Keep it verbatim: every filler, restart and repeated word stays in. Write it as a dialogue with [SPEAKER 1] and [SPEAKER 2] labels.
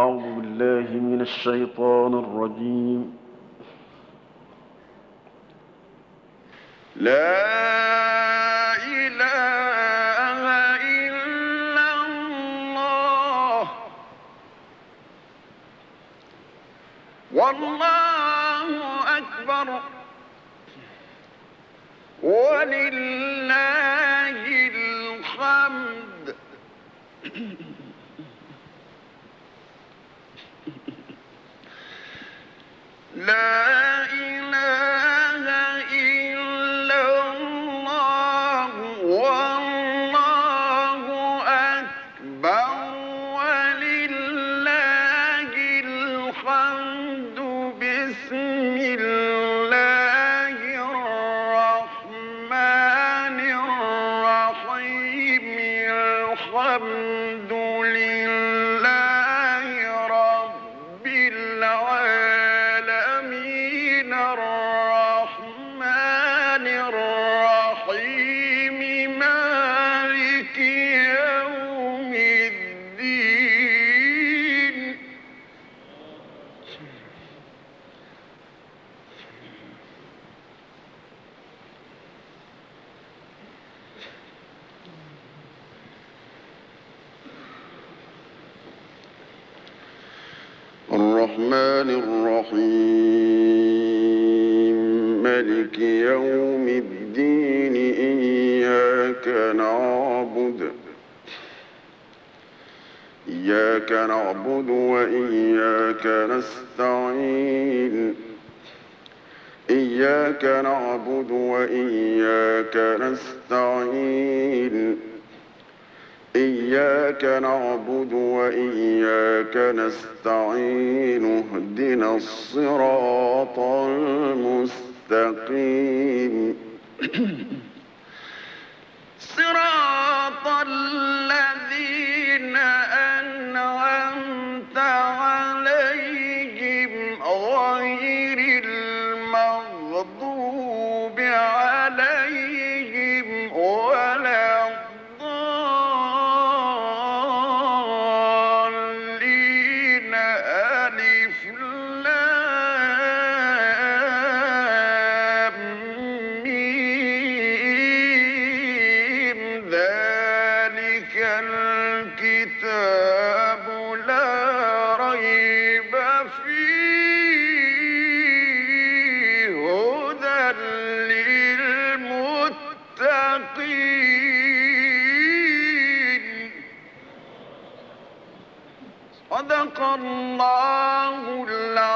[SPEAKER 1] أعوذ بالله من الشيطان الرجيم.
[SPEAKER 2] لا إله إلا الله والله أكبر ولله الحمد. لا إله إلا الله والله أكبر ولله الحمد. بسم الله الرحمن الرحيم. الحمد لله رب العالمين الرحمن الرحيم مالك يوم الدين. الرحمن الرحيم مالك يوم الدين. إياك نعبد إياك نعبد وإياك نستعين. إياك نعبد وإياك نستعين. إياك نعبد وإياك نستعين. اهدنا الصراط المستقيم. صراط الذين أنعمت عليهم غير المغضوب عليهم ولا الضالين. ألف لام ميم. ذلك الكتاب لا ريب فيه هدى للمتقين. صدق الله العظيم.